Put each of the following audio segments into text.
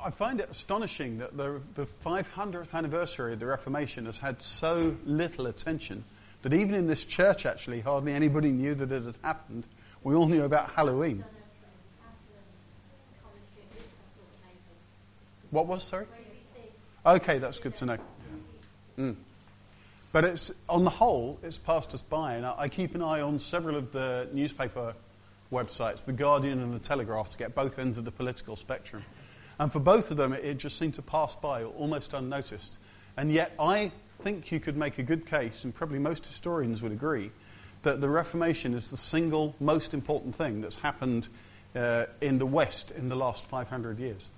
I find it astonishing that the 500th anniversary of the Reformation has had so little attention that even in this church, actually, hardly anybody knew that it had happened. We all knew about Halloween. What was, sorry? Okay, that's good to know. But it's, on the whole, it's passed us by. And I keep an eye on several of the newspaper websites, The Guardian and The Telegraph, to get both ends of the political spectrum. And for both of them, it just seemed to pass by almost unnoticed. And yet I think you could make a good case, and probably most historians would agree, that the Reformation is the single most important thing that's happened in the West in the last 500 years.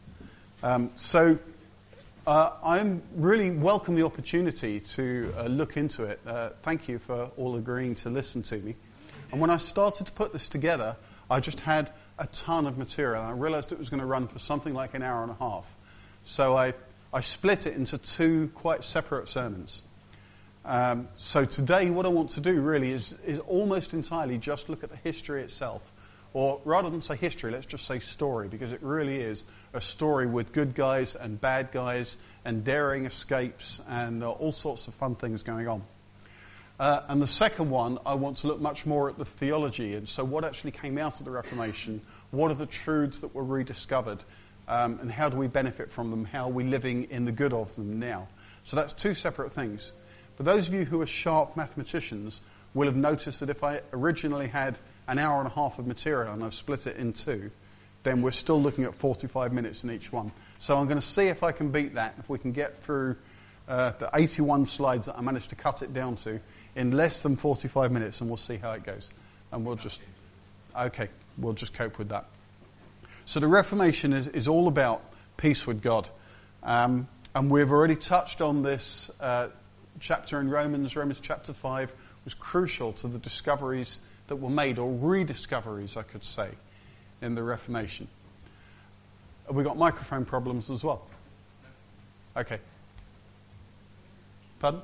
I really welcome the opportunity to look into it. Thank you for all agreeing to listen to me. And when I started to put this together, I just had a ton of material. I realized it was going to run for something like an hour and a half. So I split it into two quite separate sermons. So today what I want to do really is almost entirely just look at the history itself. Or rather than say history, let's just say story, because it really is a story with good guys and bad guys and daring escapes and all sorts of fun things going on. And the second one, I want to look much more at the theology, and so what actually came out of the Reformation, what are the truths that were rediscovered, and how do we benefit from them, how are we living in the good of them now. So that's two separate things. But those of you who are sharp mathematicians will have noticed that if I originally had an hour and a half of material and I've split it in two, then we're still looking at 45 minutes in each one. So I'm going to see if I can beat that, if we can get through the 81 slides that I managed to cut it down to in less than 45 minutes, and we'll see how it goes. And we'll just cope with that. So the Reformation is all about peace with God. And we've already touched on this chapter in Romans chapter 5 was crucial to the discoveries that were made, or rediscoveries, I could say, in the Reformation. Have we got microphone problems as well? Okay. Pardon?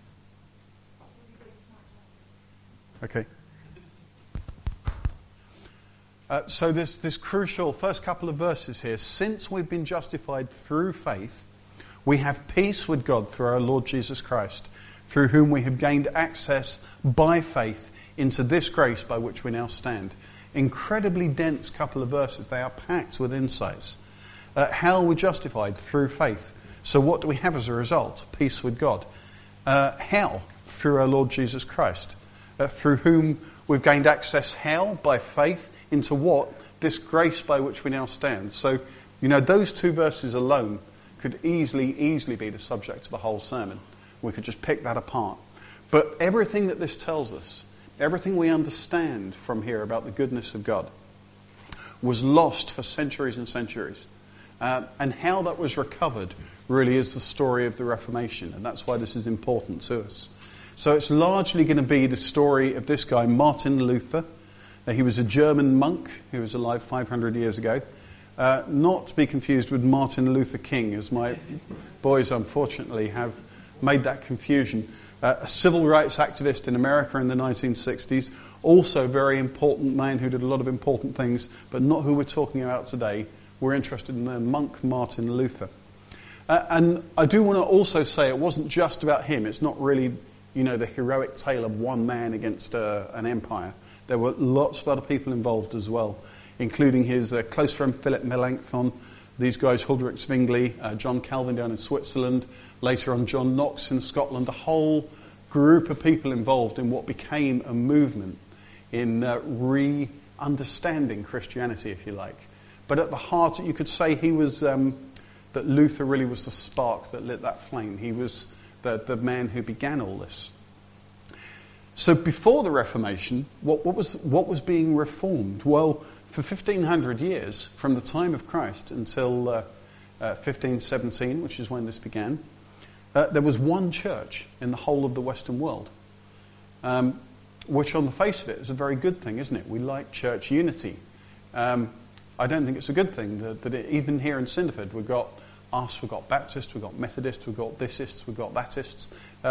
Okay. So this crucial first couple of verses here. Since we've been justified through faith, we have peace with God through our Lord Jesus Christ, through whom we have gained access by faith into this grace by which we now stand. Incredibly dense couple of verses. They are packed with insights. How are we justified? Through faith. So what do we have as a result? Peace with God. How? Through our Lord Jesus Christ. Through whom we've gained access, how? By faith, into what? This grace by which we now stand. So, those two verses alone could easily be the subject of a whole sermon. We could just pick that apart. But everything that this tells us, everything we understand from here about the goodness of God, was lost for centuries and centuries. And how that was recovered really is the story of the Reformation. And that's why this is important to us. So it's largely going to be the story of this guy, Martin Luther. He was a German monk who was alive 500 years ago. Not to be confused with Martin Luther King, as my boys unfortunately have made that confusion. A civil rights activist in America in the 1960s. Also a very important man who did a lot of important things, but not who we're talking about today. We're interested in the monk Martin Luther. And I do want to also say it wasn't just about him. It's not really, the heroic tale of one man against an empire. There were lots of other people involved as well, including his close friend Philip Melanchthon, these guys Huldrych Zwingli, John Calvin down in Switzerland, later on John Knox in Scotland, a whole group of people involved in what became a movement in re-understanding Christianity, if you like. But at the heart, you could say he was, that Luther really was the spark that lit that flame. He was the man who began all this. So before the Reformation, what was being reformed? Well, for 1,500 years, from the time of Christ until 1517, which is when this began, there was one church in the whole of the Western world, which on the face of it is a very good thing, isn't it? We like church unity. I don't think it's a good thing that even here in Cinderford we've got us, we've got Baptists, we've got Methodists, we've got thisists, we've got thatists.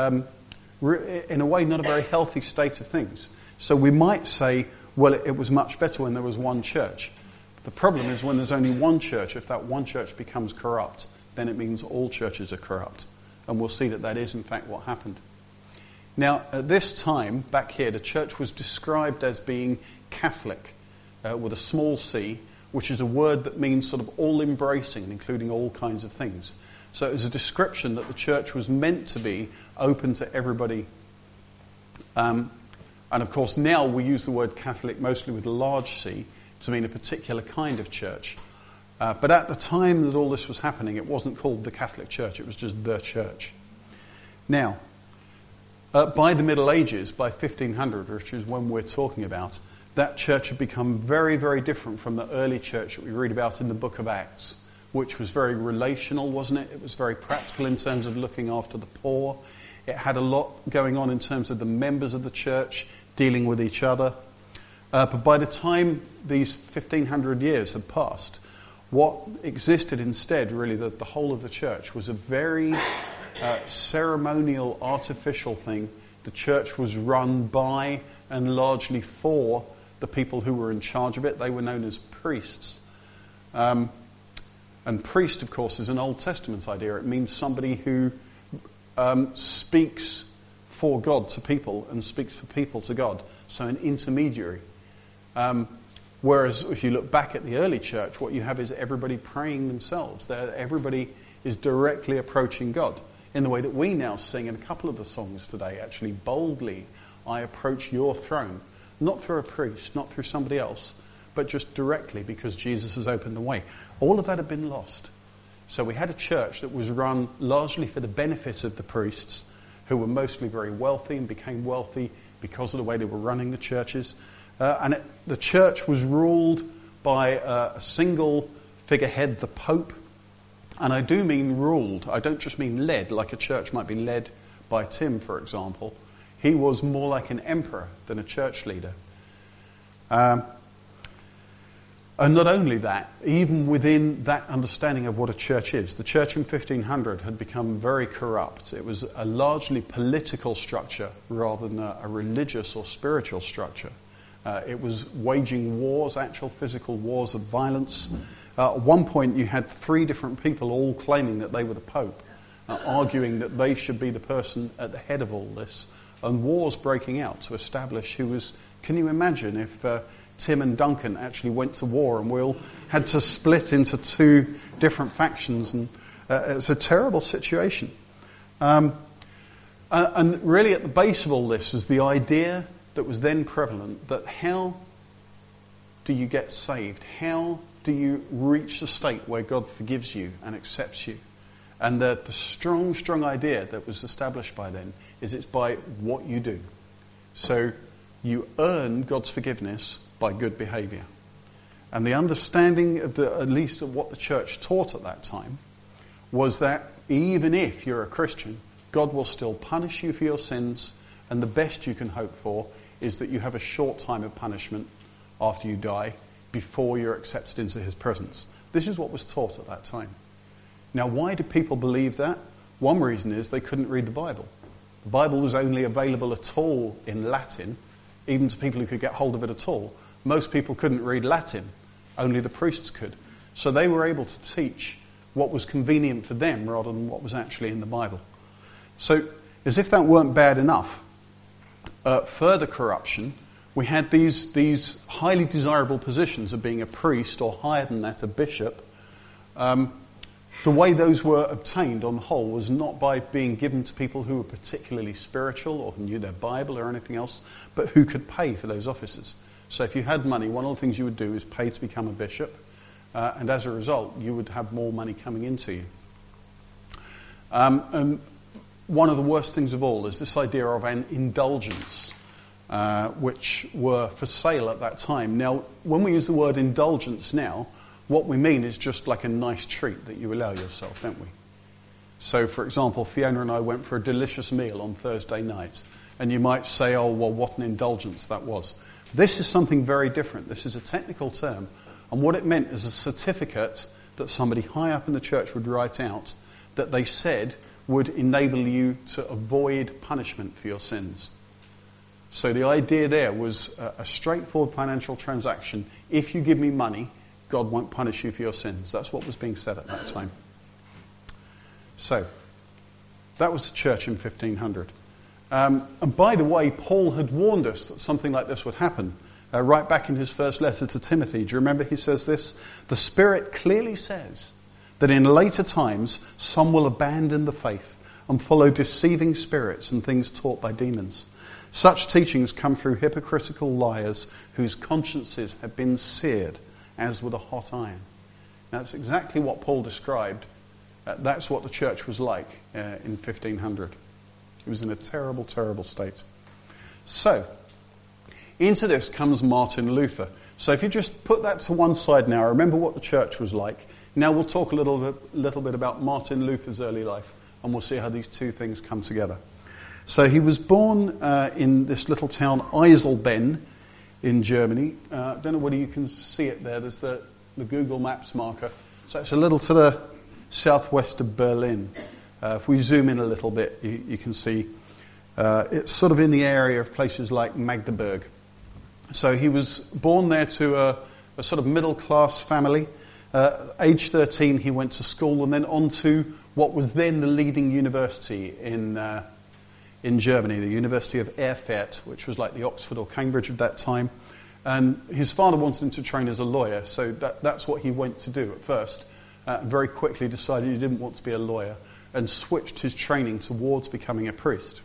In a way, not a very healthy state of things. So we might say, well, it was much better when there was one church. The problem is when there's only one church, if that one church becomes corrupt, then it means all churches are corrupt. And we'll see that that is in fact what happened. Now, at this time, back here, the church was described as being Catholic, with a small c, which is a word that means sort of all-embracing, including all kinds of things. So it was a description that the church was meant to be open to everybody. And of course, now we use the word Catholic mostly with a large C to mean a particular kind of church. But at the time that all this was happening, it wasn't called the Catholic Church, it was just the church. Now, by the Middle Ages, by 1500, which is when we're talking about, that church had become very, very different from the early church that we read about in the book of Acts, which was very relational, wasn't it? It was very practical in terms of looking after the poor. It had a lot going on in terms of the members of the church dealing with each other. But by the time these 1500 years had passed, what existed instead, really, the whole of the church, was a very ceremonial, artificial thing. The church was run by and largely for the people who were in charge of it. They were known as priests. And priest, of course, is an Old Testament idea. It means somebody who speaks for God to people and speaks for people to God. So an intermediary. Whereas if you look back at the early church, what you have is everybody praying themselves. Everybody is directly approaching God in the way that we now sing in a couple of the songs today, actually. Boldly, I approach your throne. Not through a priest, not through somebody else, but just directly because Jesus has opened the way. All of that had been lost. So we had a church that was run largely for the benefit of the priests, who were mostly very wealthy and became wealthy because of the way they were running the churches. The church was ruled by a single figurehead, the Pope. And I do mean ruled. I don't just mean led, like a church might be led by Tim, for example. He was more like an emperor than a church leader. And not only that, even within that understanding of what a church is, the church in 1500 had become very corrupt. It was a largely political structure rather than a religious or spiritual structure. It was waging wars, actual physical wars of violence. At one point you had 3 different people all claiming that they were the Pope, arguing that they should be the person at the head of all this, and wars breaking out to establish who was... Can you imagine if Tim and Duncan actually went to war and we all had to split into 2 different factions? And it's a terrible situation. And really at the base of all this is the idea that was then prevalent that how do you get saved? How do you reach the state where God forgives you and accepts you? And the strong, strong idea that was established by then is it's by what you do. So you earn God's forgiveness by good behavior. And the understanding of at least of what the church taught at that time was that even if you're a Christian, God will still punish you for your sins, and the best you can hope for is that you have a short time of punishment after you die before you're accepted into his presence. This is what was taught at that time. Now, why do people believe that? One reason is they couldn't read the Bible. The Bible was only available at all in Latin, even to people who could get hold of it at all. Most people couldn't read Latin. Only the priests could. So they were able to teach what was convenient for them rather than what was actually in the Bible. So, as if that weren't bad enough, further corruption, we had these highly desirable positions of being a priest, or higher than that, a bishop. The way those were obtained on the whole was not by being given to people who were particularly spiritual or who knew their Bible or anything else, but who could pay for those offices. So if you had money, one of the things you would do is pay to become a bishop, and as a result, you would have more money coming into you. And one of the worst things of all is this idea of an indulgence, which were for sale at that time. Now, when we use the word indulgence now, what we mean is just like a nice treat that you allow yourself, don't we? So, for example, Fiona and I went for a delicious meal on Thursday night, and you might say, oh, well, what an indulgence that was. This is something very different. This is a technical term, and what it meant is a certificate that somebody high up in the church would write out that they said would enable you to avoid punishment for your sins. So the idea there was a straightforward financial transaction. If you give me money, God won't punish you for your sins. That's what was being said at that time. So, that was the church in 1500. And by the way, Paul had warned us that something like this would happen. Right back in his first letter to Timothy. Do you remember he says this? The Spirit clearly says that in later times some will abandon the faith and follow deceiving spirits and things taught by demons. Such teachings come through hypocritical liars whose consciences have been seared as with a hot iron. Now, that's exactly what Paul described. That's what the church was like in 1500. It was in a terrible, terrible state. So, into this comes Martin Luther. So if you just put that to one side now, remember what the church was like. Now we'll talk a little bit about Martin Luther's early life, and we'll see how these two things come together. So he was born in this little town, Eisleben, in Germany. I don't know whether you can see it there. There's the Google Maps marker. So it's a little to the southwest of Berlin. If we zoom in a little bit, you can see it's sort of in the area of places like Magdeburg. So he was born there to a sort of middle-class family. Age 13, he went to school and then on to what was then the leading university in Germany, the University of Erfurt, which was like the Oxford or Cambridge of that time. And his father wanted him to train as a lawyer, so that's what he went to do at first. Very quickly decided he didn't want to be a lawyer and switched his training towards becoming a priest.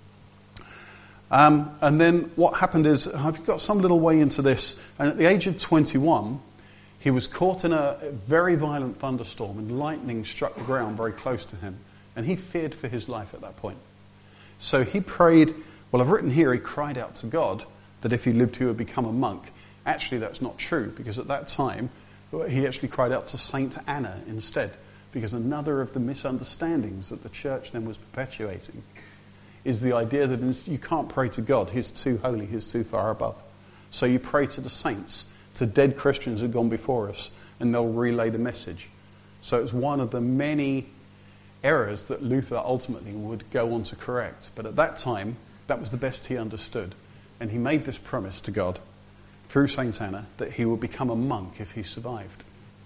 And then what happened is, I've got some little way into this, and at the age of 21, he was caught in a very violent thunderstorm, and lightning struck the ground very close to him, and he feared for his life at that point. So he prayed, well, I've written here, he cried out to God that if he lived, he would become a monk. Actually, that's not true, because at that time, he actually cried out to Saint Anna instead, because another of the misunderstandings that the church then was perpetuating is the idea that you can't pray to God. He's too holy. He's too far above. So you pray to the saints, to dead Christians who've gone before us, and they'll relay the message. So it's one of the many errors that Luther ultimately would go on to correct. But at that time, that was the best he understood. And he made this promise to God through Saint Anna that he would become a monk if he survived.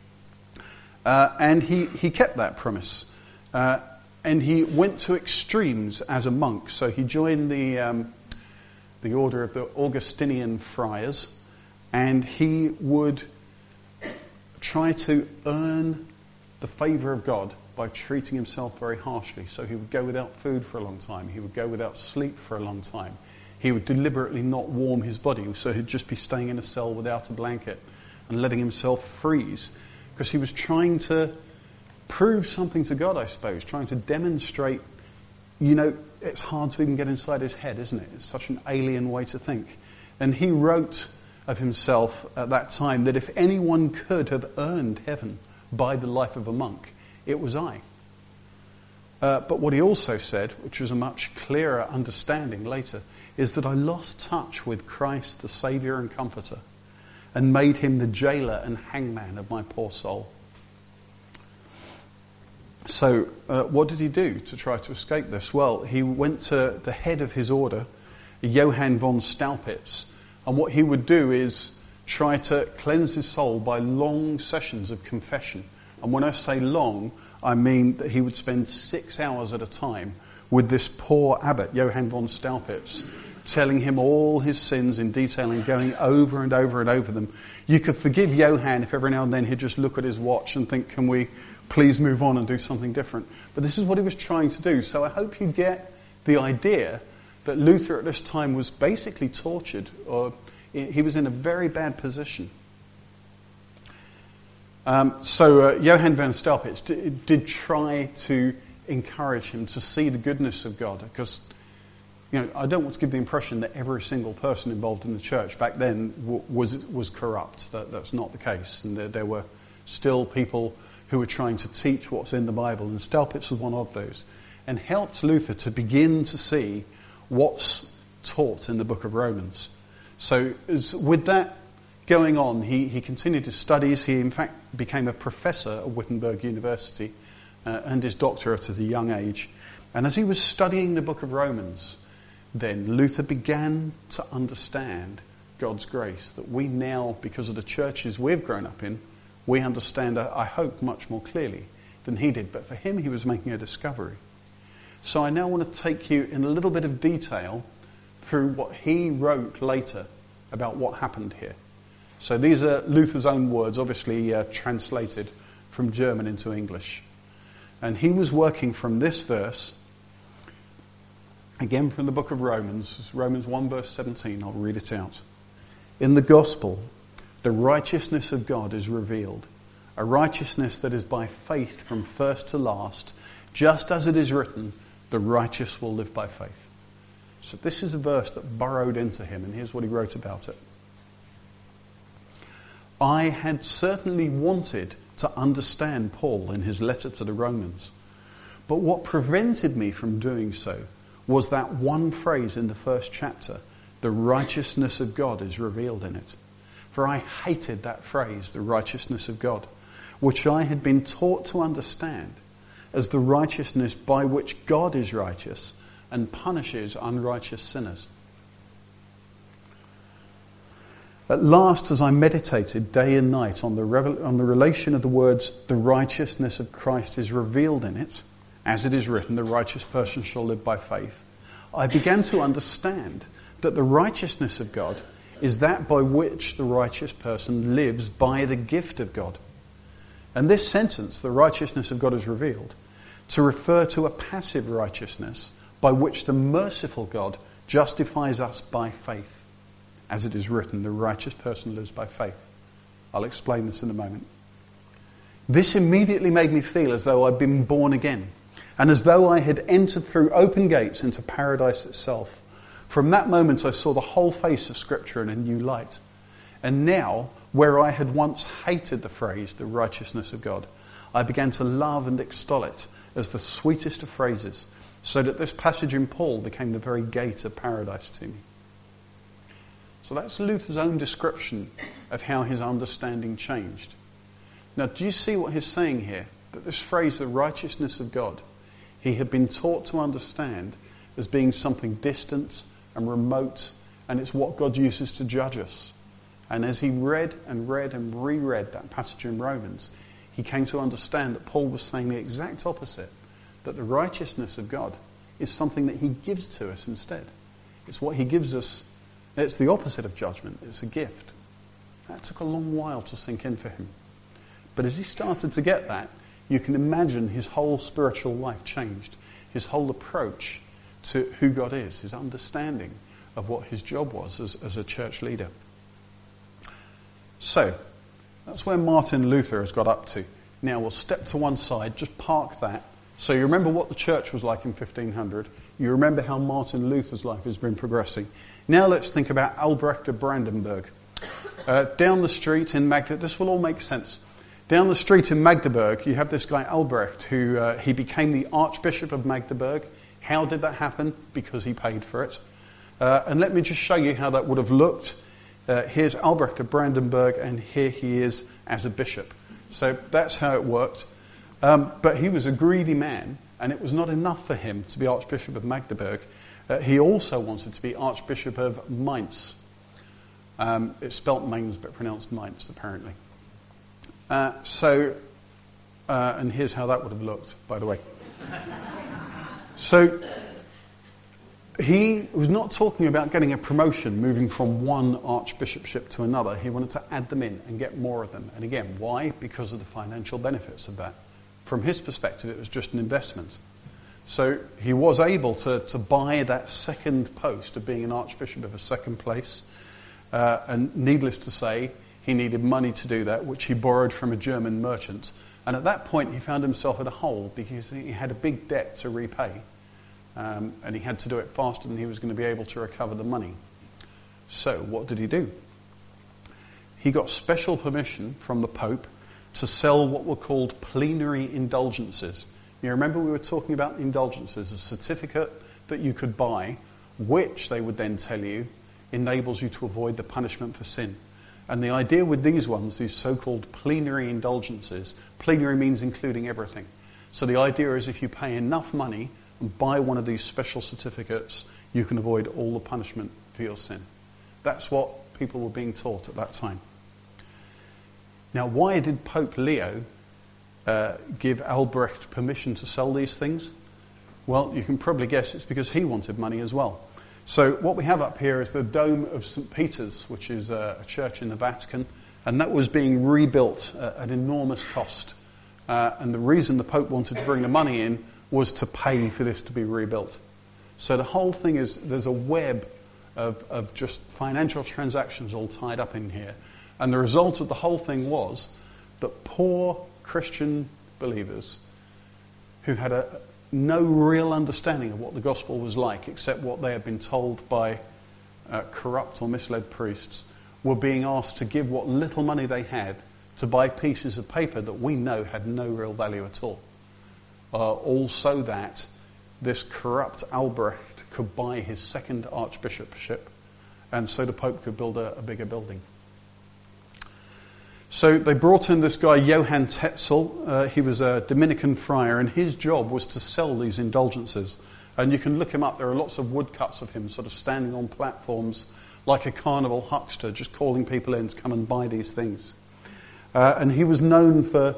And he kept that promise. And he went to extremes as a monk. So he joined the order of the Augustinian friars, and he would try to earn the favour of God by treating himself very harshly. So he would go without food for a long time. He would go without sleep for a long time. He would deliberately not warm his body, so he'd just be staying in a cell without a blanket and letting himself freeze, because he was trying to prove something to God, I suppose, trying to demonstrate, it's hard to even get inside his head, isn't it? It's such an alien way to think. And he wrote of himself at that time that if anyone could have earned heaven by the life of a monk, it was I. But what he also said, which was a much clearer understanding later, is that I lost touch with Christ, the Saviour and Comforter, and made him the jailer and hangman of my poor soul. So what did he do to try to escape this? Well, he went to the head of his order, Johann von Staupitz, and what he would do is try to cleanse his soul by long sessions of confession. And when I say long, I mean that he would spend 6 hours at a time with this poor abbot, Johann von Staupitz, telling him all his sins in detail and going over and over and over them. You could forgive Johann if every now and then he'd just look at his watch and think, can we please move on and do something different? But this is what he was trying to do. So I hope you get the idea that Luther at this time was basically tortured, or he was in a very bad position. So Johann von Staupitz did try to encourage him to see the goodness of God, because I don't want to give the impression that every single person involved in the church back then was corrupt. That's not the case, and there were still people who were trying to teach what's in the Bible, and Staupitz was one of those, and helped Luther to begin to see what's taught in the book of Romans. So with that going on, he continued his studies. He in fact became a professor at Wittenberg University and his doctorate at a young age. And as he was studying the book of Romans, then Luther began to understand God's grace, that we now, because of the churches we've grown up in, we understand, I hope, much more clearly than he did. But for him, he was making a discovery. So I now want to take you in a little bit of detail through what he wrote later about what happened here. So these are Luther's own words, obviously translated from German into English. And he was working from this verse, again from the book of Romans, Romans 1 verse 17, I'll read it out. In the gospel, the righteousness of God is revealed, a righteousness that is by faith from first to last, just as it is written, the righteous will live by faith. So this is a verse that burrowed into him, and here's what he wrote about it. I had certainly wanted to understand Paul in his letter to the Romans, but what prevented me from doing so was that one phrase in the first chapter, the righteousness of God is revealed in it. For I hated that phrase, the righteousness of God, which I had been taught to understand as the righteousness by which God is righteous and punishes unrighteous sinners. At last, as I meditated day and night on the relation of the words, the righteousness of Christ is revealed in it, as it is written, the righteous person shall live by faith, I began to understand that the righteousness of God is that by which the righteous person lives by the gift of God. And this sentence, the righteousness of God is revealed, to refer to a passive righteousness by which the merciful God justifies us by faith. As it is written, the righteous person lives by faith. I'll explain this in a moment. This immediately made me feel as though I'd been born again, and as though I had entered through open gates into paradise itself. From that moment I saw the whole face of Scripture in a new light. And now, where I had once hated the phrase, the righteousness of God, I began to love and extol it as the sweetest of phrases, so that this passage in Paul became the very gate of paradise to me. So that's Luther's own description of how his understanding changed. Now, do you see what he's saying here? That this phrase, the righteousness of God, he had been taught to understand as being something distant and remote, and it's what God uses to judge us. And as he read and read and reread that passage in Romans, he came to understand that Paul was saying the exact opposite, that the righteousness of God is something that he gives to us instead. It's what he gives us. It's the opposite of judgment. It's a gift. That took a long while to sink in for him. But as he started to get that, you can imagine his whole spiritual life changed. His whole approach to who God is, his understanding of what his job was as a church leader. So, that's where Martin Luther has got up to. Now we'll step to one side, just park that. So you remember what the church was like in 1500. You remember how Martin Luther's life has been progressing. Now let's think about Albrecht of Brandenburg. Down the street in Magdeburg, this will all make sense. Down the street in Magdeburg, you have this guy Albrecht, who he became the Archbishop of Magdeburg. How did that happen? Because he paid for it. And let me just show you how that would have looked. Here's Albrecht of Brandenburg, and here he is as a bishop. So that's how it worked. But he was a greedy man, and it was not enough for him to be Archbishop of Magdeburg. He also wanted to be Archbishop of Mainz. It's spelt Mainz, but pronounced Mainz, apparently. And here's how that would have looked, by the way. So he was not talking about getting a promotion, moving from one archbishopship to another. He wanted to add them in and get more of them. And again, why? Because of the financial benefits of that. From his perspective, it was just an investment. So he was able to buy that second post of being an archbishop of a second place. And needless to say, he needed money to do that, which he borrowed from a German merchant. And at that point, he found himself in a hole because he had a big debt to repay. And he had to do it faster than he was going to be able to recover the money. So what did he do? He got special permission from the Pope to sell what were called plenary indulgences. You remember we were talking about indulgences, a certificate that you could buy, which they would then tell you enables you to avoid the punishment for sin. And the idea with these ones, these so-called plenary indulgences, plenary means including everything. So the idea is if you pay enough money and buy one of these special certificates, you can avoid all the punishment for your sin. That's what people were being taught at that time. Now, why did Pope Leo give Albrecht permission to sell these things? Well, you can probably guess it's because he wanted money as well. So what we have up here is the Dome of St. Peter's, which is a church in the Vatican, and that was being rebuilt at enormous cost. And the reason the Pope wanted to bring the money in was to pay for this to be rebuilt. So the whole thing is, there's a web of just financial transactions all tied up in here. And the result of the whole thing was that poor Christian believers who had no real understanding of what the gospel was like, except what they had been told by corrupt or misled priests, were being asked to give what little money they had to buy pieces of paper that we know had no real value at all so that this corrupt Albrecht could buy his second archbishopship, and so the Pope could build a bigger building. So they brought in this guy, Johann Tetzel. He was a Dominican friar, and his job was to sell these indulgences. And you can look him up. There are lots of woodcuts of him sort of standing on platforms like a carnival huckster, just calling people in to come and buy these things. And he was known for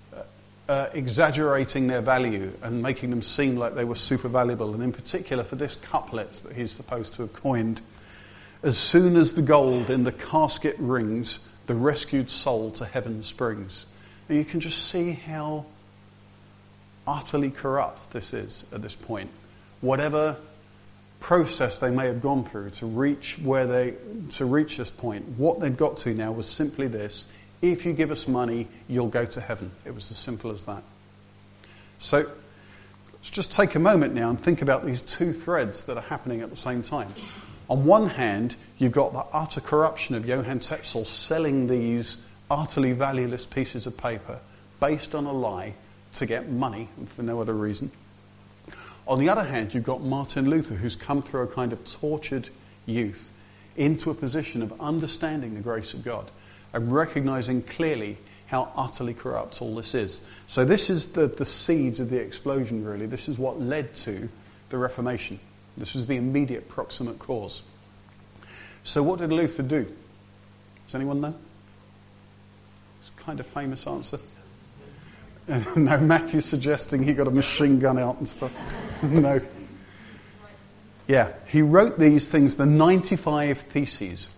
exaggerating their value and making them seem like they were super valuable. And in particular for this couplet that he's supposed to have coined: "As soon as the gold in the casket rings, the rescued soul to heaven springs." Now you can just see how utterly corrupt this is at this point. Whatever process they may have gone through to reach this point, what they'd got to now was simply this: if you give us money, you'll go to heaven. It was as simple as that. So let's just take a moment now and think about these two threads that are happening at the same time. On one hand, you've got the utter corruption of Johann Tetzel selling these utterly valueless pieces of paper based on a lie to get money and for no other reason. On the other hand, you've got Martin Luther, who's come through a kind of tortured youth into a position of understanding the grace of God and recognizing clearly how utterly corrupt all this is. So this is the seeds of the explosion, really. This is what led to the Reformation. This was the immediate proximate cause. So what did Luther do? Does anyone know? It's a kind of famous answer. No, Matthew's suggesting he got a machine gun out and stuff. No. Yeah, he wrote these things, the 95 Theses.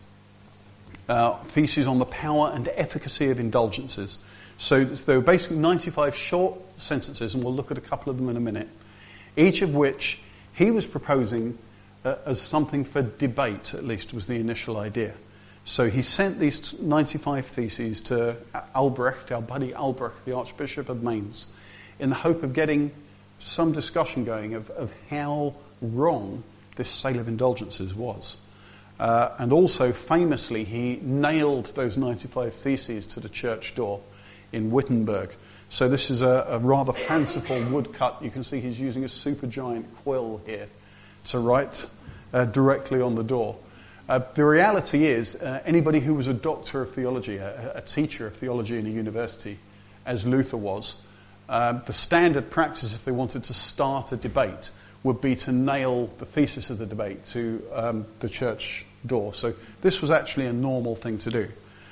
Theses on the power and efficacy of indulgences. So there were basically 95 short sentences, and we'll look at a couple of them in a minute, each of which he was proposing as something for debate, at least was the initial idea. So he sent these 95 theses to Albrecht, our buddy Albrecht, the Archbishop of Mainz, in the hope of getting some discussion going of how wrong this sale of indulgences was. And also, famously, he nailed those 95 theses to the church door in Wittenberg. So this is a rather fanciful woodcut. You can see he's using a supergiant quill here to write directly on the door. The reality is, anybody who was a doctor of theology, a teacher of theology in a university, as Luther was, the standard practice if they wanted to start a debate would be to nail the thesis of the debate to the church door. So this was actually a normal thing to do.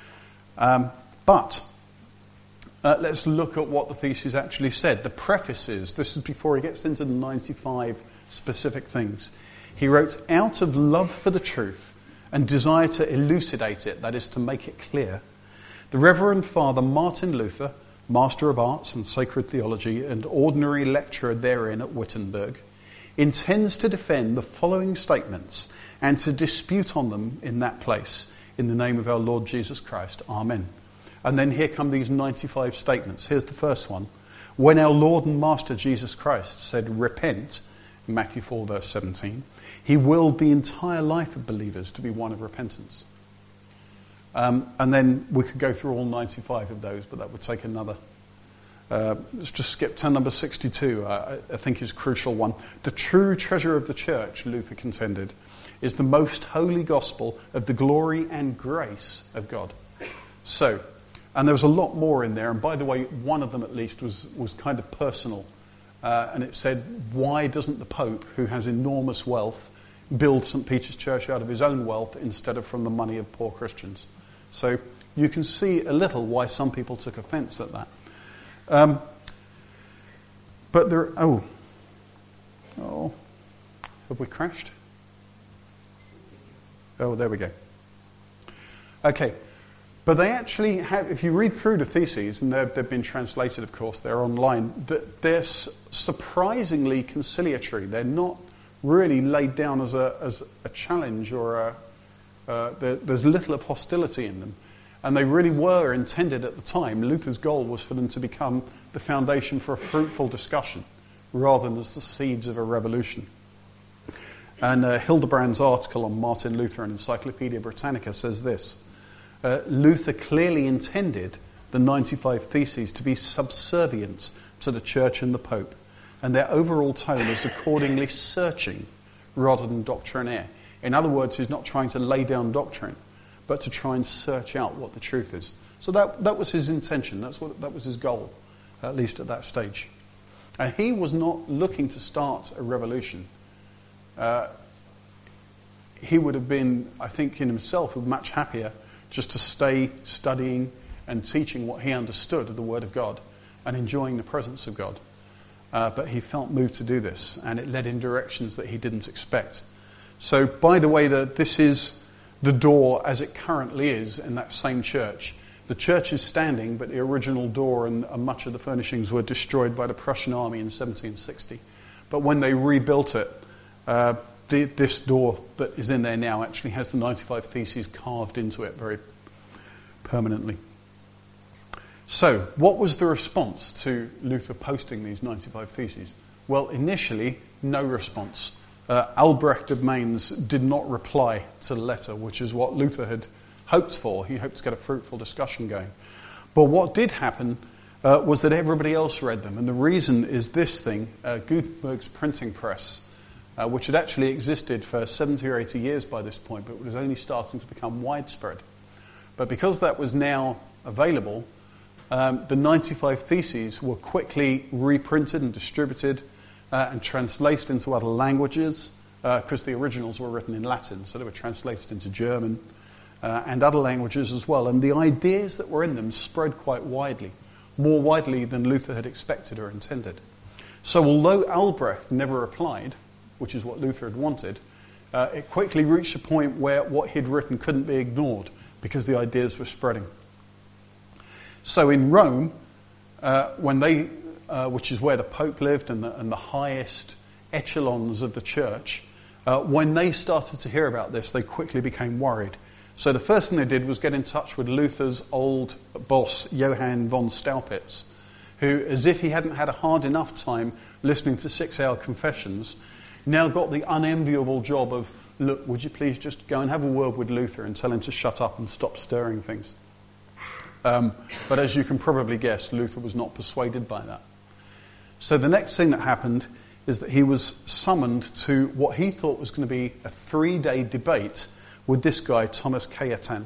But let's look at what the thesis actually said. The prefaces, this is before he gets into the 95 specific things. He wrote, "Out of love for the truth and desire to elucidate it," that is, to make it clear, "the Reverend Father Martin Luther, Master of Arts and Sacred Theology and ordinary lecturer therein at Wittenberg, intends to defend the following statements and to dispute on them in that place, in the name of our Lord Jesus Christ. Amen." And then here come these 95 statements. Here's the first one. "When our Lord and Master Jesus Christ said, 'Repent,' Matthew 4 verse 17, he willed the entire life of believers to be one of repentance." And then we could go through all 95 of those, but that would take another. Let's just skip to number 62, I think is a crucial one. "The true treasure of the church," Luther contended, "is the most holy gospel of the glory and grace of God." So, and there was a lot more in there, and by the way, one of them at least was kind of personal. And it said, why doesn't the Pope, who has enormous wealth, build St. Peter's Church out of his own wealth instead of from the money of poor Christians? So you can see a little why some people took offence at that. But there... Oh, have we crashed? Oh, there we go. Okay. But they actually have, if you read through the theses, and they've been translated, of course, they're online, they're surprisingly conciliatory. They're not really laid down as a challenge or there's little of hostility in them. And they really were intended at the time. Luther's goal was for them to become the foundation for a fruitful discussion rather than as the seeds of a revolution. And Hildebrand's article on Martin Luther in Encyclopaedia Britannica says this: Luther clearly intended the 95 Theses to be subservient to the Church and the Pope, and their overall tone is accordingly searching rather than doctrinaire. In other words, he's not trying to lay down doctrine, but to try and search out what the truth is. So that was his intention. That was his goal, at least at that stage. And he was not looking to start a revolution. He would have been, I think, in himself, much happier just to stay studying and teaching what he understood of the Word of God and enjoying the presence of God. But he felt moved to do this, and it led in directions that he didn't expect. So, by the way, this is the door as it currently is in that same church. The church is standing, but the original door and much of the furnishings were destroyed by the Prussian army in 1760. But when they rebuilt it, this door that is in there now actually has the 95 Theses carved into it very permanently. So, what was the response to Luther posting these 95 Theses? Well, initially, no response. Albrecht of Mainz did not reply to the letter, which is what Luther had hoped for. He hoped to get a fruitful discussion going. But what did happen was that everybody else read them. And the reason is this thing, Gutenberg's printing press, which had actually existed for 70 or 80 years by this point, but was only starting to become widespread. But because that was now available, the 95 Theses were quickly reprinted and distributed and translated into other languages, because the originals were written in Latin, so they were translated into German and other languages as well. And the ideas that were in them spread quite widely, more widely than Luther had expected or intended. So although Albrecht never replied, which is what Luther had wanted, it quickly reached a point where what he'd written couldn't be ignored because the ideas were spreading. So in Rome, when they, which is where the Pope lived and the highest echelons of the church, when they started to hear about this, they quickly became worried. So the first thing they did was get in touch with Luther's old boss, Johann von Staupitz, who, as if he hadn't had a hard enough time listening to 6-hour confessions, now got the unenviable job of, look, would you please just go and have a word with Luther and tell him to shut up and stop stirring things. But as you can probably guess, Luther was not persuaded by that. So the next thing that happened is that he was summoned to what he thought was going to be a 3-day debate with this guy, Thomas Cajetan.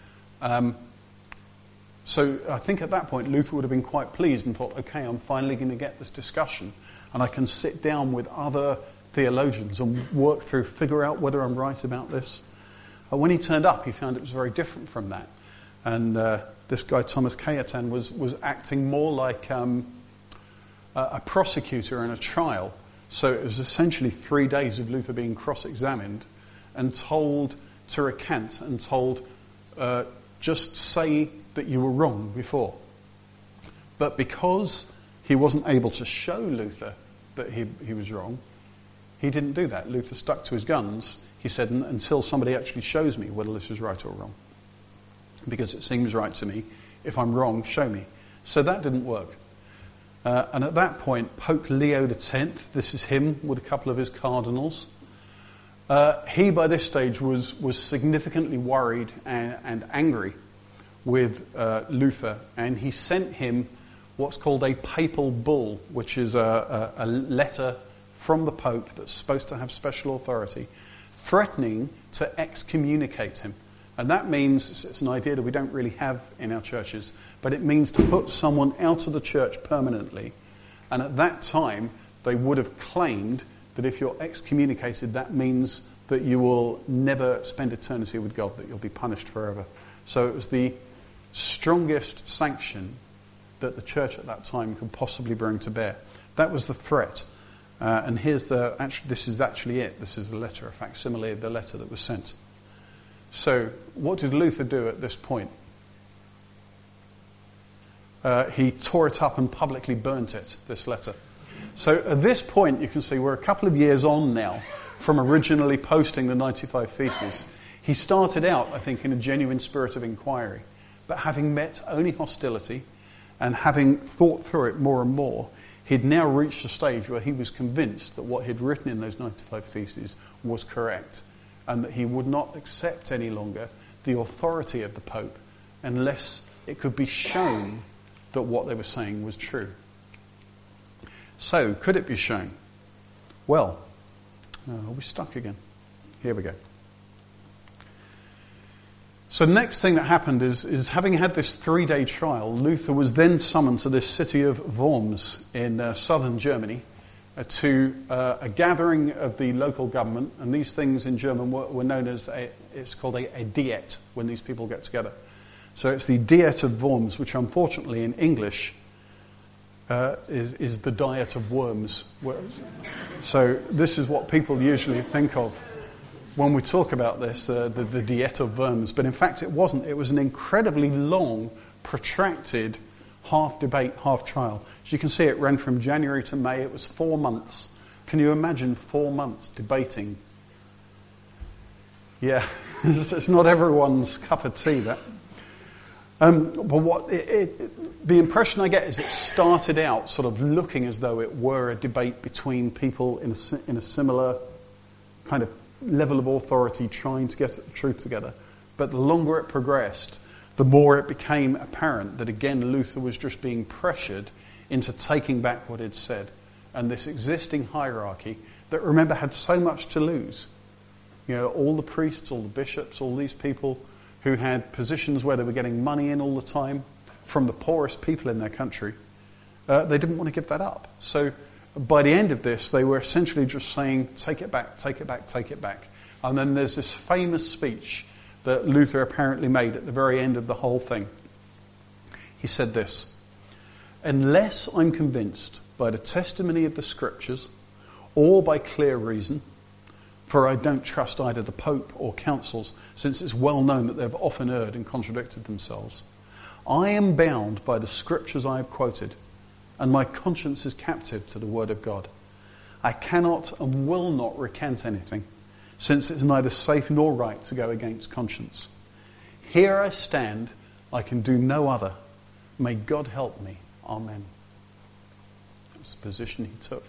So I think at that point Luther would have been quite pleased and thought, okay, I'm finally going to get this discussion and I can sit down with other theologians and work through, figure out whether I'm right about this. When he turned up, he found it was very different from that. And this guy, Thomas Cajetan, was acting more like a prosecutor in a trial. So it was essentially 3 days of Luther being cross-examined and told to recant and told, just say that you were wrong before. But because he wasn't able to show Luther that he was wrong, he didn't do that. Luther stuck to his guns. He said, until somebody actually shows me whether this is right or wrong. Because it seems right to me. If I'm wrong, show me. So that didn't work. And at that point, Pope Leo X, this is him with a couple of his cardinals, he by this stage was significantly worried and angry with Luther, and he sent him what's called a papal bull, which is a letter from the Pope that's supposed to have special authority, threatening to excommunicate him. And that means, it's an idea that we don't really have in our churches, but it means to put someone out of the church permanently. And at that time, they would have claimed that if you're excommunicated, that means that you will never spend eternity with God, that you'll be punished forever. So it was the strongest sanction that the church at that time could possibly bring to bear. That was the threat. And this is actually it. This is the letter, a facsimile of the letter that was sent. So what did Luther do at this point? He tore it up and publicly burnt it, this letter. So at this point, you can see we're a couple of years on now from originally posting the 95 Theses. He started out, I think, in a genuine spirit of inquiry. But having met only hostility and having thought through it more and more, he'd now reached a stage where he was convinced that what he'd written in those 95 Theses was correct, and that he would not accept any longer the authority of the Pope unless it could be shown that what they were saying was true. So, could it be shown? Well, are we stuck again? Here we go. So the next thing that happened is having had this 3-day trial, Luther was then summoned to this city of Worms in southern Germany to a gathering of the local government, and these things in German were known as, it's called a Diet when these people get together. So it's the Diet of Worms, which unfortunately in English is the Diet of Worms. So this is what people usually think of when we talk about this, the Diet of Worms. But in fact it wasn't. It was an incredibly long, protracted, half debate, half trial. As you can see, it ran from January to May. It was 4 months. Can you imagine 4 months debating? Yeah, it's not everyone's cup of tea, that. But the impression I get is it started out sort of looking as though it were a debate between people in a similar kind of level of authority trying to get the truth together. But the longer it progressed, the more it became apparent that again Luther was just being pressured into taking back what he'd said. And this existing hierarchy that, remember, had so much to lose. You know, all the priests, all the bishops, all these people who had positions where they were getting money in all the time from the poorest people in their country, they didn't want to give that up. So by the end of this, they were essentially just saying, take it back, take it back, take it back. And then there's this famous speech that Luther apparently made at the very end of the whole thing. He said this: "Unless I'm convinced by the testimony of the Scriptures or by clear reason, for I don't trust either the Pope or councils, since it's well known that they've often erred and contradicted themselves, I am bound by the Scriptures I have quoted, and my conscience is captive to the Word of God. I cannot and will not recant anything, since it's neither safe nor right to go against conscience. Here I stand, I can do no other. May God help me. Amen." That's the position he took.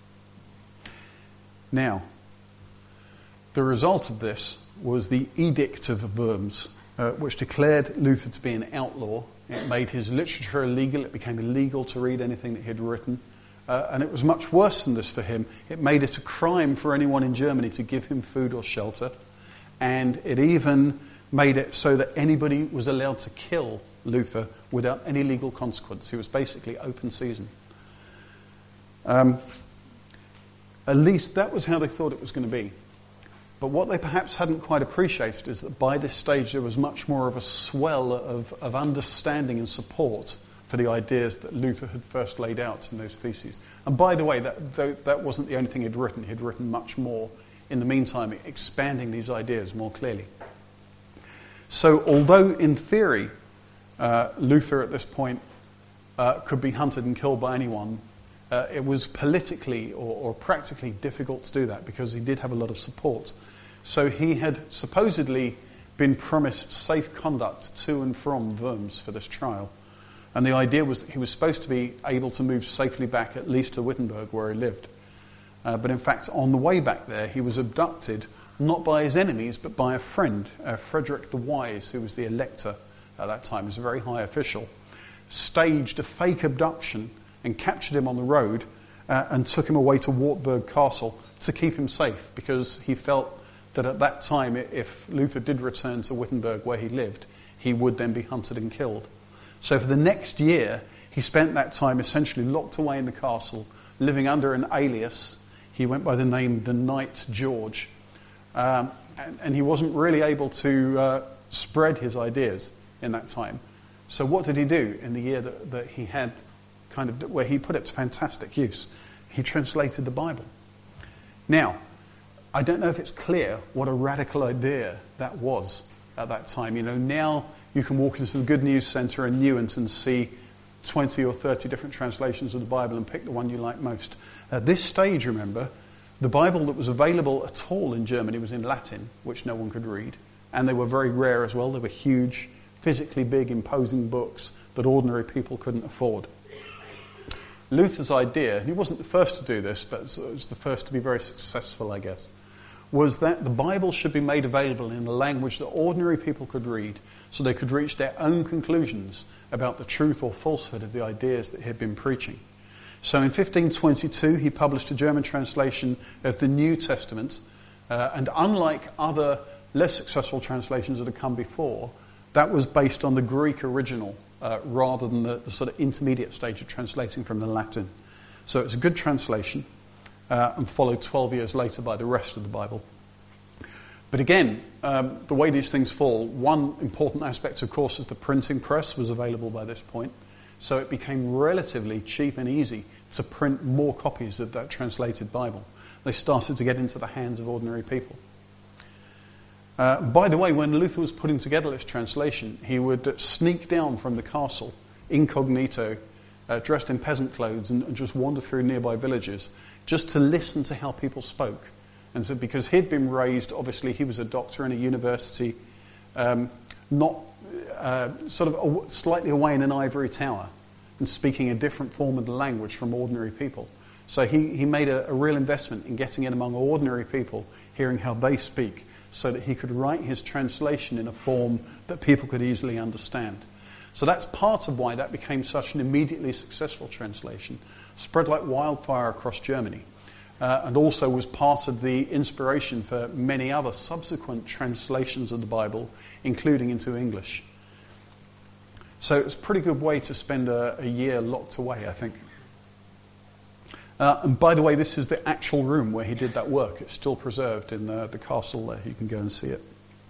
Now, the result of this was the Edict of Worms, which declared Luther to be an outlaw. It made his literature illegal. It became illegal to read anything that he had written. And it was much worse than this for him. It made it a crime for anyone in Germany to give him food or shelter. And it even made it so that anybody was allowed to kill Luther without any legal consequence. He was basically open season. At least that was how they thought it was going to be. But what they perhaps hadn't quite appreciated is that by this stage there was much more of a swell of understanding and support for the ideas that Luther had first laid out in those theses. And by the way, that wasn't the only thing he'd written. He'd written much more in the meantime, expanding these ideas more clearly. So although in theory Luther at this point could be hunted and killed by anyone, it was politically or practically difficult to do that because he did have a lot of support. So he had supposedly been promised safe conduct to and from Worms for this trial. And the idea was that he was supposed to be able to move safely back at least to Wittenberg where he lived. But in fact, on the way back there, he was abducted not by his enemies but by a friend, Frederick the Wise, who was the elector at that time. He was a very high official. Staged a fake abduction and captured him on the road and took him away to Wartburg Castle to keep him safe, because he felt that at that time, if Luther did return to Wittenberg where he lived, he would then be hunted and killed. So for the next year, he spent that time essentially locked away in the castle, living under an alias. He went by the name the Knight George. And he wasn't really able to spread his ideas in that time. So what did he do in the year that he had where he put it to fantastic use? He translated the Bible. Now, I don't know if it's clear what a radical idea that was at that time. Now you can walk into the Good News Centre in Newent and see 20 or 30 different translations of the Bible and pick the one you like most. At this stage, remember, the Bible that was available at all in Germany was in Latin, which no one could read. And they were very rare as well. They were huge, physically big, imposing books that ordinary people couldn't afford. Luther's idea, and he wasn't the first to do this, but it was the first to be very successful, I guess, was that the Bible should be made available in a language that ordinary people could read so they could reach their own conclusions about the truth or falsehood of the ideas that he had been preaching. So in 1522, he published a German translation of the New Testament, and unlike other less successful translations that had come before, that was based on the Greek original rather than the sort of intermediate stage of translating from the Latin. So it's a good translation and followed 12 years later by the rest of the Bible. But again, the way these things fall, one important aspect, of course, is the printing press was available by this point. So it became relatively cheap and easy to print more copies of that translated Bible. They started to get into the hands of ordinary people. By the way, when Luther was putting together this translation, he would sneak down from the castle, incognito, dressed in peasant clothes, and just wander through nearby villages, just to listen to how people spoke. And so because he'd been raised, obviously he was a doctor in a university, slightly away in an ivory tower, and speaking a different form of the language from ordinary people. So he made a real investment in getting in among ordinary people, hearing how they speak, so that he could write his translation in a form that people could easily understand. So that's part of why that became such an immediately successful translation, spread like wildfire across Germany, and also was part of the inspiration for many other subsequent translations of the Bible, including into English. So it's a pretty good way to spend a year locked away, I think. And by the way, this is the actual room where he did that work. It's still preserved in the castle there. You can go and see it.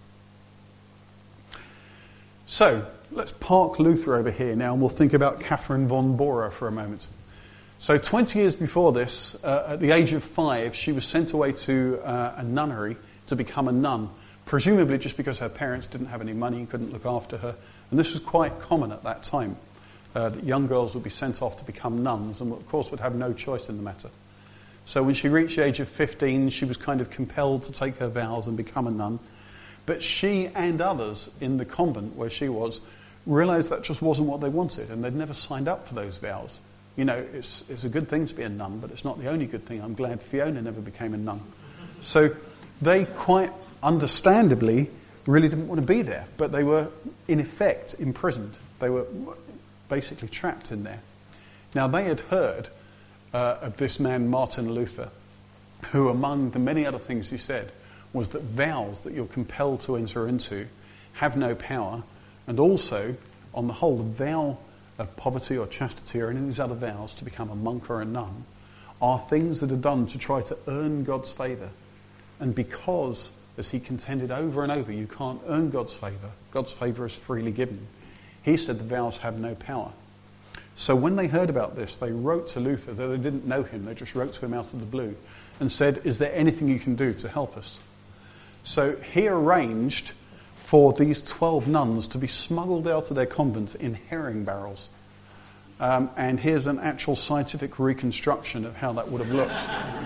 So let's park Luther over here now, and we'll think about Catherine von Bora for a moment. So 20 years before this, at the age of 5, she was sent away to a nunnery to become a nun, presumably just because her parents didn't have any money and couldn't look after her. And this was quite common at that time. That young girls would be sent off to become nuns and, of course, would have no choice in the matter. So when she reached the age of 15, she was kind of compelled to take her vows and become a nun. But she and others in the convent where she was realized that just wasn't what they wanted, and they'd never signed up for those vows. It's a good thing to be a nun, but it's not the only good thing. I'm glad Fiona never became a nun. So they quite understandably really didn't want to be there, but they were, in effect, imprisoned. They were basically trapped in there. Now, they had heard of this man, Martin Luther, who, among the many other things he said, was that vows that you're compelled to enter into have no power, and also, on the whole, the vow of poverty or chastity or any of these other vows to become a monk or a nun are things that are done to try to earn God's favour. And because, as he contended over and over, you can't earn God's favour is freely given, he said the vows have no power. So when they heard about this, they wrote to Luther, though they didn't know him, they just wrote to him out of the blue and said, is there anything you can do to help us? So he arranged for these 12 nuns to be smuggled out of their convent in herring barrels. And here's an actual scientific reconstruction of how that would have looked.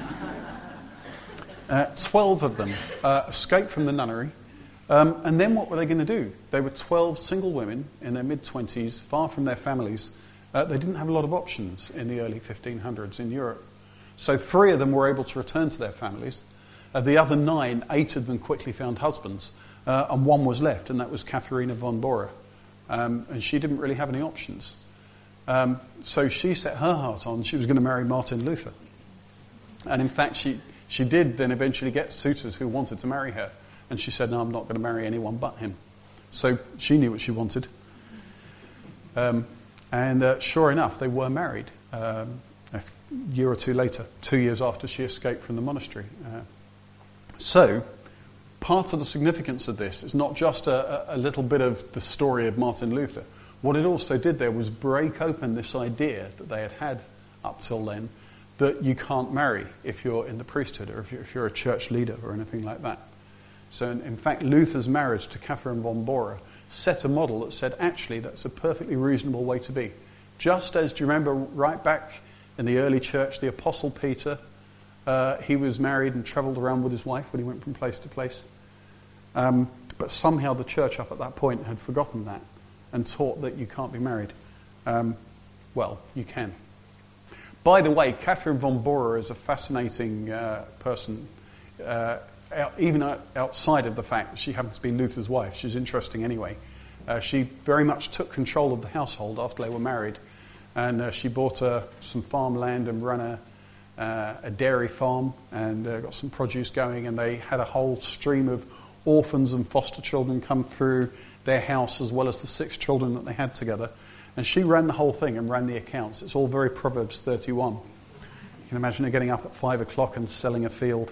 12 of them escaped from the nunnery. And then what were they going to do? They were 12 single women in their mid-20s, far from their families. They didn't have a lot of options in the early 1500s in Europe. So 3 of them were able to return to their families. The other 9, 8 of them quickly found husbands, and 1 was left, and that was Katharina von Bora. And she didn't really have any options. So she set her heart on she was going to marry Martin Luther. And in fact, she did then eventually get suitors who wanted to marry her. And she said, no, I'm not going to marry anyone but him. So she knew what she wanted. And sure enough, they were married a year or 2 later, 2 years after she escaped from the monastery. So part of the significance of this is not just a little bit of the story of Martin Luther. What it also did there was break open this idea that they had had up till then, that you can't marry if you're in the priesthood or if you're a church leader or anything like that. So in fact, Luther's marriage to Catherine von Bora set a model that said, actually, that's a perfectly reasonable way to be. Just as, do you remember, right back in the early church, the Apostle Peter, he was married and travelled around with his wife when he went from place to place. But somehow the church up at that point had forgotten that and taught that you can't be married. Well, you can. By the way, Catherine von Bora is a fascinating person, even outside of the fact that she happens to be Luther's wife. She's interesting anyway. She very much took control of the household after they were married, and she bought some farmland and ran a dairy farm and got some produce going, and they had a whole stream of orphans and foster children come through their house, as well as the 6 children that they had together. And she ran the whole thing and ran the accounts. It's all very Proverbs 31. You can imagine her getting up at 5 o'clock and selling a field.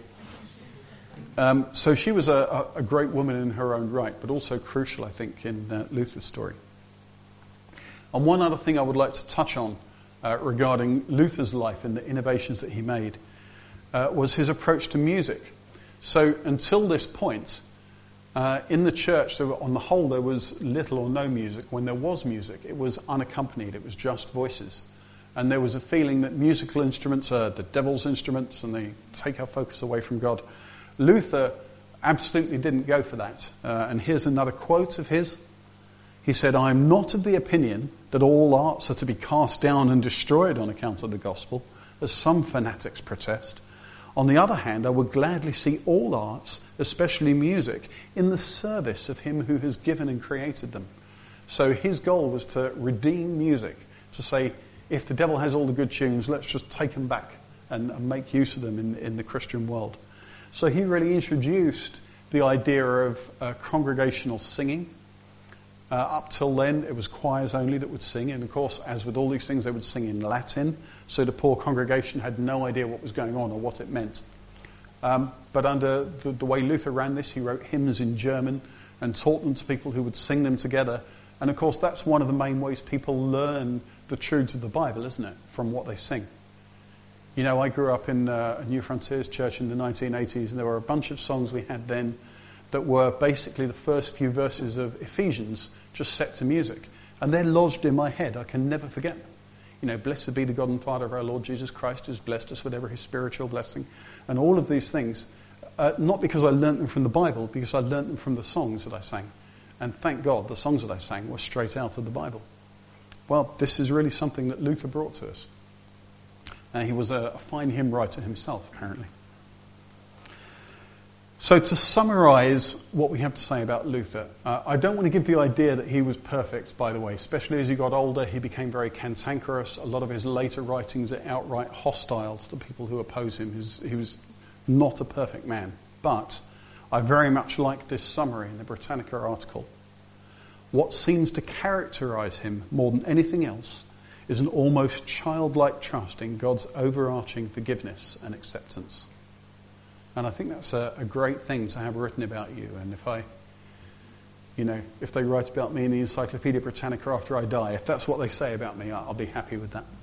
So she was a great woman in her own right, but also crucial, I think, in Luther's story. And one other thing I would like to touch on regarding Luther's life and the innovations that he made was his approach to music. So until this point, in the church, on the whole, there was little or no music. When there was music, it was unaccompanied. It was just voices. And there was a feeling that musical instruments are the devil's instruments and they take our focus away from God. Luther absolutely didn't go for that. And here's another quote of his. He said, "I am not of the opinion that all arts are to be cast down and destroyed on account of the gospel, as some fanatics protest. On the other hand, I would gladly see all arts, especially music, in the service of him who has given and created them." So his goal was to redeem music, to say, if the devil has all the good tunes, let's just take them back and make use of them in the Christian world. So he really introduced the idea of congregational singing. Up till then, it was choirs only that would sing. And of course, as with all these things, they would sing in Latin. So the poor congregation had no idea what was going on or what it meant. But under the way Luther ran this, he wrote hymns in German and taught them to people who would sing them together. And of course, that's one of the main ways people learn the truths of the Bible, isn't it? From what they sing. You know, I grew up in a New Frontiers church in the 1980s, and there were a bunch of songs we had then that were basically the first few verses of Ephesians just set to music. And they're lodged in my head. I can never forget them. You know, blessed be the God and Father of our Lord Jesus Christ, who's blessed us with every spiritual blessing. And all of these things, not because I learnt them from the Bible, because I learnt them from the songs that I sang. And thank God, the songs that I sang were straight out of the Bible. Well, this is really something that Luther brought to us. He was a fine hymn writer himself, apparently. So to summarize what we have to say about Luther, I don't want to give the idea that he was perfect, by the way. Especially as he got older, he became very cantankerous. A lot of his later writings are outright hostile to the people who oppose him. He was not a perfect man. But I very much like this summary in the Britannica article. What seems to characterize him more than anything else is an almost childlike trust in God's overarching forgiveness and acceptance. And I think that's a great thing to have written about you. And if they write about me in the Encyclopedia Britannica after I die, if that's what they say about me, I'll be happy with that.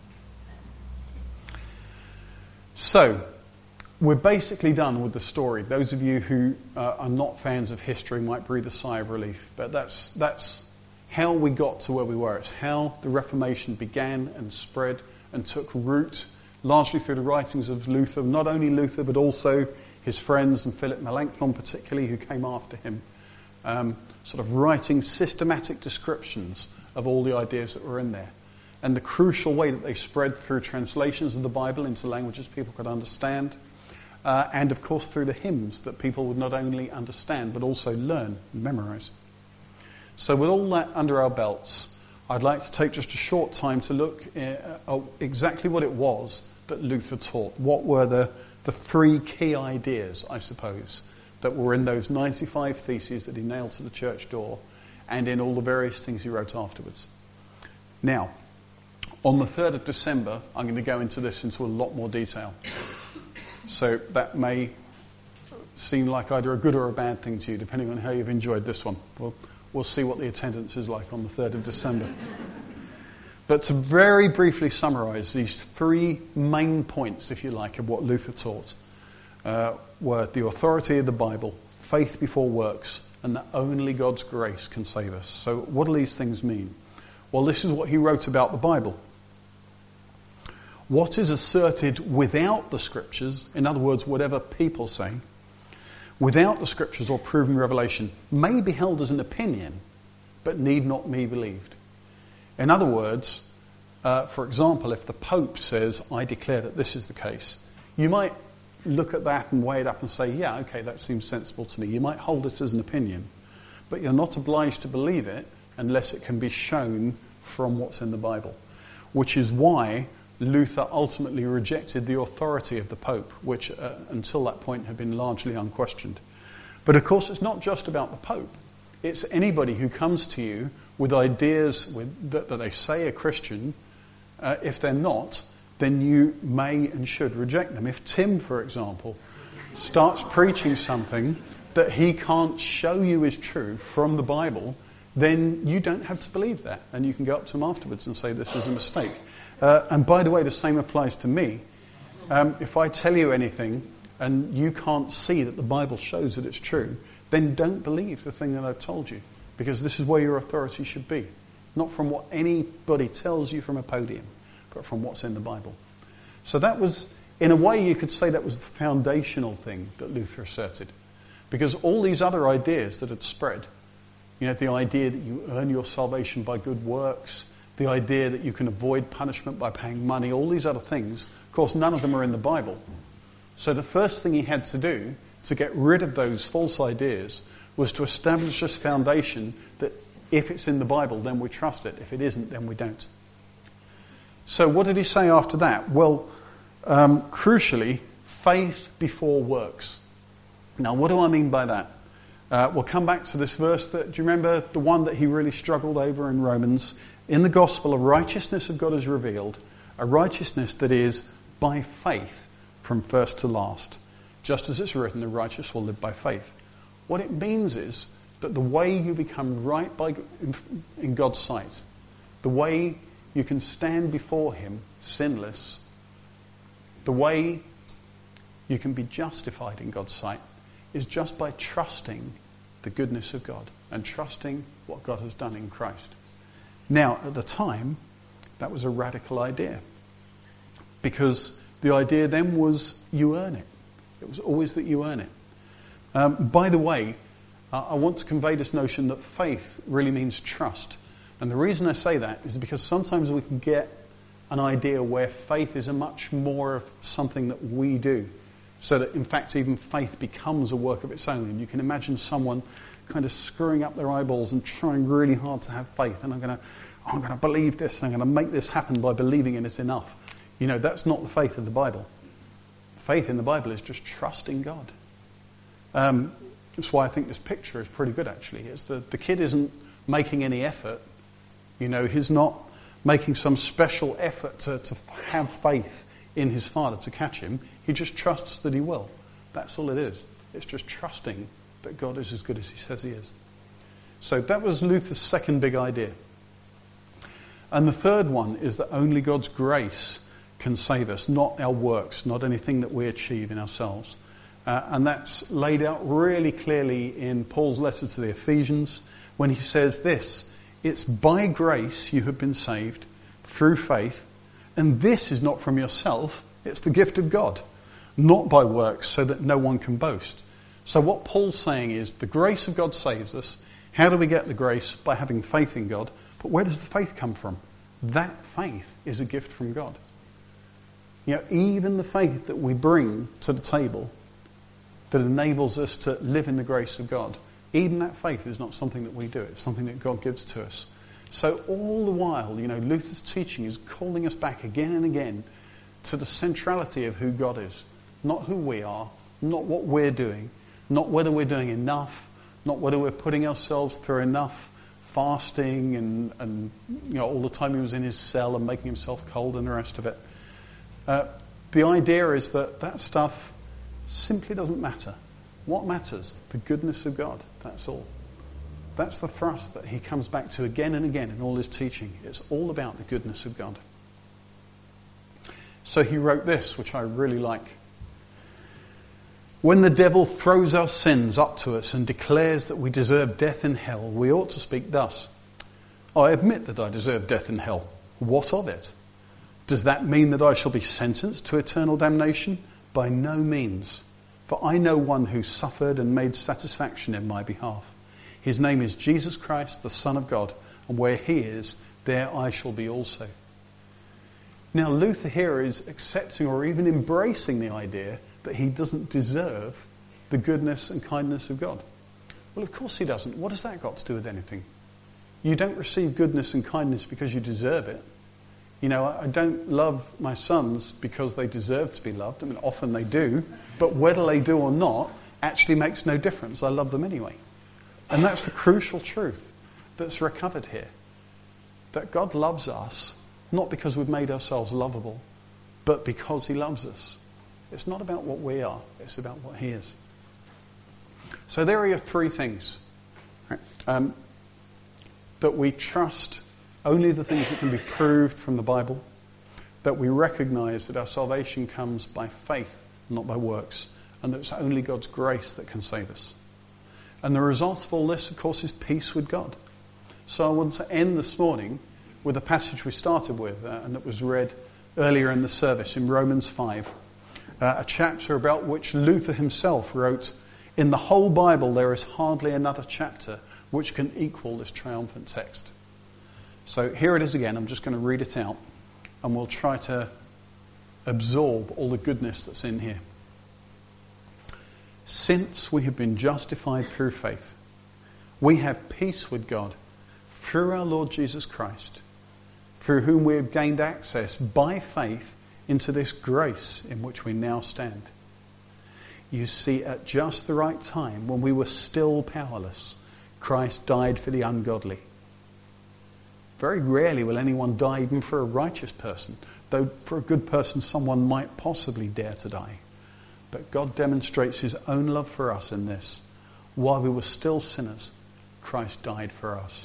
So, we're basically done with the story. Those of you who are not fans of history might breathe a sigh of relief. But that's how we got to where we were. It's how the Reformation began and spread and took root, largely through the writings of Luther. Not only Luther, but also his friends, and Philip Melanchthon particularly, who came after him, sort of writing systematic descriptions of all the ideas that were in there. And the crucial way that they spread through translations of the Bible into languages people could understand, and of course through the hymns that people would not only understand but also learn and memorize. So with all that under our belts, I'd like to take just a short time to look at exactly what it was that Luther taught. What were the 3 key ideas, I suppose, that were in those 95 theses that he nailed to the church door, and in all the various things he wrote afterwards. Now, on the 3rd of December, I'm going to go into this into a lot more detail. So that may seem like either a good or a bad thing to you, depending on how you've enjoyed this one. we'll see what the attendance is like on the 3rd of December. But to very briefly summarize these 3 main points, if you like, of what Luther taught, were the authority of the Bible, faith before works, and that only God's grace can save us. So what do these things mean? Well, this is what he wrote about the Bible. What is asserted without the Scriptures, in other words, whatever people say, without the Scriptures or proven revelation, may be held as an opinion, but need not be believed. In other words, for example, if the Pope says, I declare that this is the case, you might look at that and weigh it up and say, yeah, okay, that seems sensible to me. You might hold it as an opinion, but you're not obliged to believe it unless it can be shown from what's in the Bible, which is why Luther ultimately rejected the authority of the Pope, which until that point had been largely unquestioned. But of course, it's not just about the Pope. It's anybody who comes to you with ideas that they say are Christian. If they're not, then you may and should reject them. If Tim, for example, starts preaching something that he can't show you is true from the Bible, then you don't have to believe that. And you can go up to him afterwards and say, this is a mistake. And by the way, the same applies to me. If I tell you anything and you can't see that the Bible shows that it's true, then don't believe the thing that I've told you, because this is where your authority should be. Not from what anybody tells you from a podium, but from what's in the Bible. So that was, in a way, you could say that was the foundational thing that Luther asserted. Because all these other ideas that had spread, the idea that you earn your salvation by good works, the idea that you can avoid punishment by paying money, all these other things, of course, none of them are in the Bible. So the first thing he had to do to get rid of those false ideas was to establish this foundation that if it's in the Bible, then we trust it. If it isn't, then we don't. So what did he say after that? Well, crucially, faith before works. Now, what do I mean by that? We'll come back to this verse. Do you remember the one that he really struggled over in Romans? In the gospel, a righteousness of God is revealed, a righteousness that is by faith from first to last. Just as it's written, the righteous will live by faith. What it means is that the way you become right in God's sight, the way you can stand before him sinless, the way you can be justified in God's sight is just by trusting the goodness of God and trusting what God has done in Christ. Now, at the time, that was a radical idea, because the idea then was you earn it. It was always that you earn it. By the way, I want to convey this notion that faith really means trust. And the reason I say that is because sometimes we can get an idea where faith is a much more of something that we do. So that, in fact, even faith becomes a work of its own. And you can imagine someone kind of screwing up their eyeballs and trying really hard to have faith. And I'm going to believe this. I'm going to make this happen by believing in it enough. That's not the faith of the Bible. Faith in the Bible is just trusting God. That's why I think this picture is pretty good, actually. It's the kid isn't making any effort. He's not making some special effort to have faith in his Father to catch him. He just trusts that he will. That's all it is. It's just trusting that God is as good as he says he is. So that was Luther's second big idea. And the third one is that only God's grace can save us, not our works, not anything that we achieve in ourselves. And that's laid out really clearly in Paul's letter to the Ephesians when he says this: it's by grace you have been saved through faith, and this is not from yourself, it's the gift of God, not by works, so that no one can boast. So what Paul's saying is the grace of God saves us. How do we get the grace? By having faith in God. But where does the faith come from? That faith is a gift from God. Even the faith that we bring to the table that enables us to live in the grace of God, even that faith is not something that we do. It's something that God gives to us. So all the while, Luther's teaching is calling us back again and again to the centrality of who God is. Not who we are, not what we're doing, not whether we're doing enough, not whether we're putting ourselves through enough fasting and all the time he was in his cell and making himself cold and the rest of it. The idea is that stuff simply doesn't matter. What matters? The goodness of God. That's all. That's the thrust that he comes back to again and again in all his teaching. It's all about the goodness of God. So he wrote this, which I really like. When the devil throws our sins up to us and declares that we deserve death in hell, we ought to speak thus: I admit that I deserve death in hell. What of it? Does that mean that I shall be sentenced to eternal damnation? By no means. For I know one who suffered and made satisfaction in my behalf. His name is Jesus Christ, the Son of God, and where he is, there I shall be also. Now Luther here is accepting or even embracing the idea that he doesn't deserve the goodness and kindness of God. Well, of course he doesn't. What has that got to do with anything? You don't receive goodness and kindness because you deserve it. You know, I don't love my sons because they deserve to be loved. I mean, often they do. But whether they do or not actually makes no difference. I love them anyway. And that's the crucial truth that's recovered here. That God loves us not because we've made ourselves lovable, but because he loves us. It's not about what we are. It's about what he is. So there are your three things. Right? That we trust only the things that can be proved from the Bible, that we recognize that our salvation comes by faith, not by works, and that it's only God's grace that can save us. And the result of all this, of course, is peace with God. So I want to end this morning with a passage we started with, and that was read earlier in the service in Romans 5, a chapter about which Luther himself wrote, "In the whole Bible there is hardly another chapter which can equal this triumphant text." So here it is again. I'm just going to read it out, and we'll try to absorb all the goodness that's in here. Since we have been justified through faith, we have peace with God through our Lord Jesus Christ, through whom we have gained access by faith into this grace in which we now stand. You see, at just the right time, when we were still powerless, Christ died for the ungodly. Very rarely will anyone die even for a righteous person, though for a good person someone might possibly dare to die. But God demonstrates his own love for us in this. While we were still sinners, Christ died for us.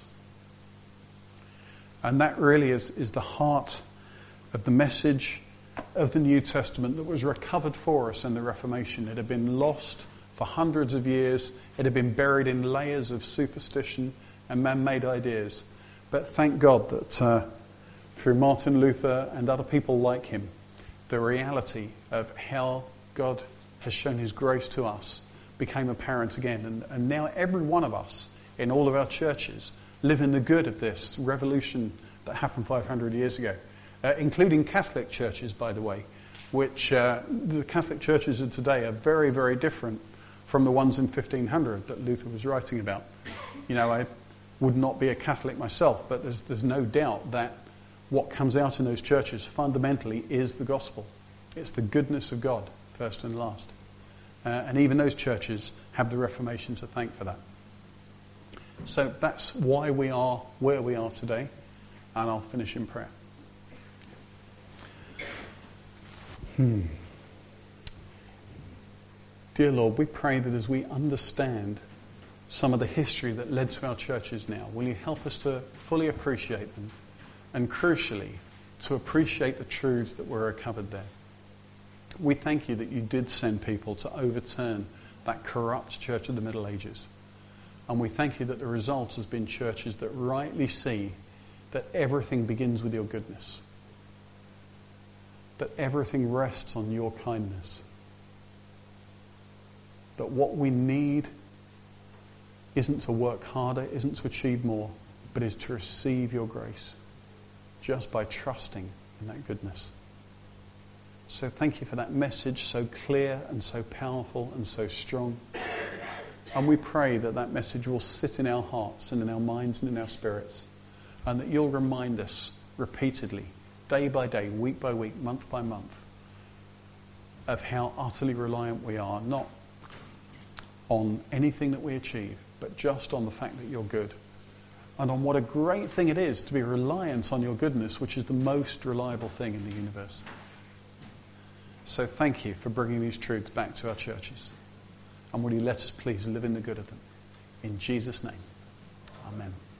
And that really is the heart of the message of the New Testament that was recovered for us in the Reformation. It had been lost for hundreds of years. It had been buried in layers of superstition and man-made ideas. But thank God that through Martin Luther and other people like him, the reality of how God has shown his grace to us became apparent again. And now every one of us in all of our churches live in the good of this revolution that happened 500 years ago, including Catholic churches, by the way, which the Catholic churches of today are very, very different from the ones in 1500 that Luther was writing about. You know, I would not be a Catholic myself, but there's no doubt that what comes out in those churches fundamentally is the gospel. It's the goodness of God, first and last. And even those churches have the Reformation to thank for that. So that's why we are where we are today, and I'll finish in prayer. Dear Lord, we pray that as we understand some of the history that led to our churches now, will you help us to fully appreciate them, and crucially, to appreciate the truths that were recovered there. We thank you that you did send people to overturn that corrupt church of the Middle Ages. And we thank you that the result has been churches that rightly see that everything begins with your goodness, that everything rests on your kindness, that what we need isn't to work harder, isn't to achieve more, but is to receive your grace just by trusting in that goodness. So thank you for that message, so clear and so powerful and so strong. And we pray that that message will sit in our hearts and in our minds and in our spirits, and that you'll remind us repeatedly, day by day, week by week, month by month, of how utterly reliant we are, not on anything that we achieve, but just on the fact that you're good. And on what a great thing it is to be reliant on your goodness, which is the most reliable thing in the universe. So thank you for bringing these truths back to our churches. And will you let us please live in the good of them. In Jesus' name, Amen.